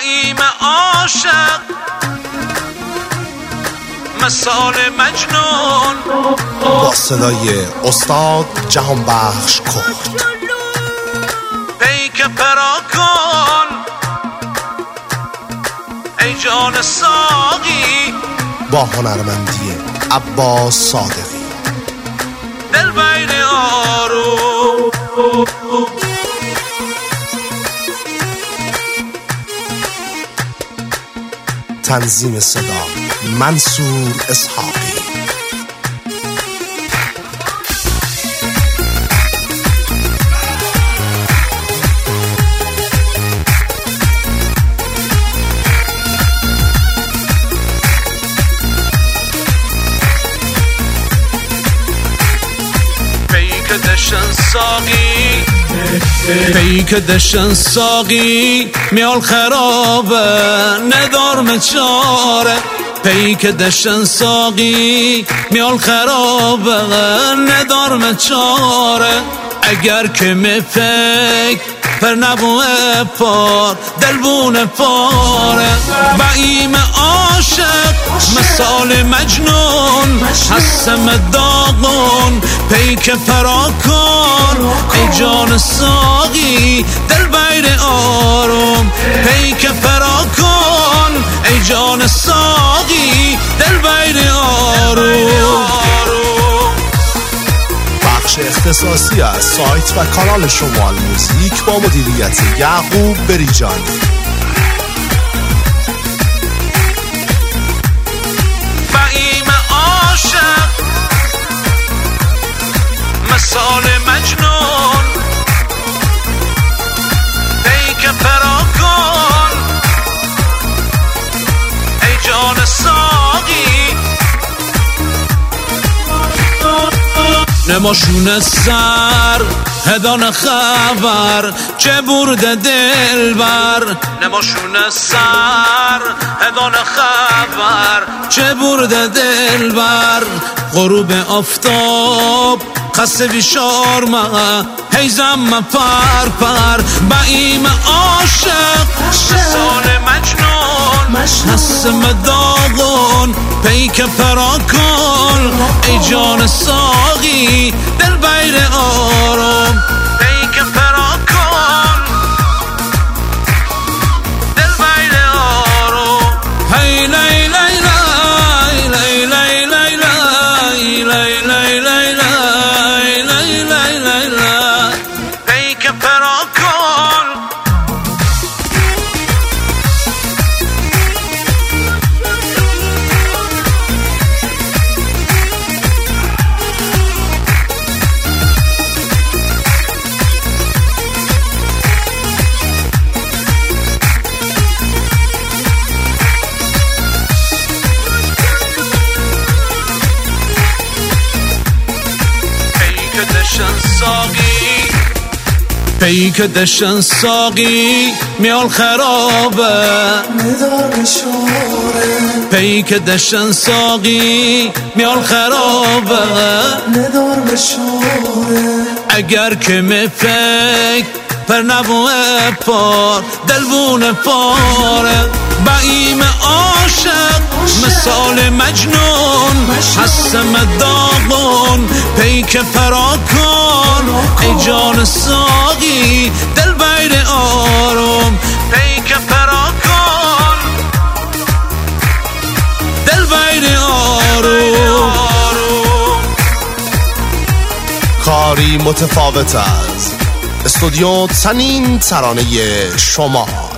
بعیم عاشق مثال مجنون با صدای استاد جهانبخش کرد. پیک پراکن ای جان ساقی با هنرمندی عباس صادقی. دل بین آروم تنظیم صدا منصور اسحاقی. پیک دشن ساقی میال خرابه ندارم چاره. پیک دشن ساقی میال خرابه ندارم چاره. اگر که میفک پر نبوه پار دلبون پاره. بعیم عاشق مثال مجنون حسم داغون پیک پراکن ای جان ساقی دل بین آروم. پیک پراکن ای جان ساقی دل بین آروم. بخش اختصاصی از سایت و کانال شمال موزیک با مدیریت یعقوب بریجانی. بعیم عاشق مثال مجنون پیک پراکن ای جان ساقی نماشون سر هدان خبر چه برده دل بر. نماشون سر هدان خبر چه برده دل بر. غروب آفتاب خسته بیشار ما هیزم پر پر. بعیم عاشق مثال مجنون حسم داغون پیک پراکن ای جان ساقی دل بین آروم. پیک پراکن دل بین آروم. هی لی لی لی لی لی لی لی لی لی لی لی لی لی لی. پیک پراکن پیک دشن ساقی میال خرابه ندار بشاره. پیک دشن ساقی میال خرابه ندار بشاره. اگر که میفک پر نبوه پار دلبون پاره. بعیم عاشق مثال مجنون حسم داغون پیک پراکن ای جان ساقی دل بین آروم. پیک پراکن دل بین آروم. کاری متفاوت از استودیو تنین ترانه شمال.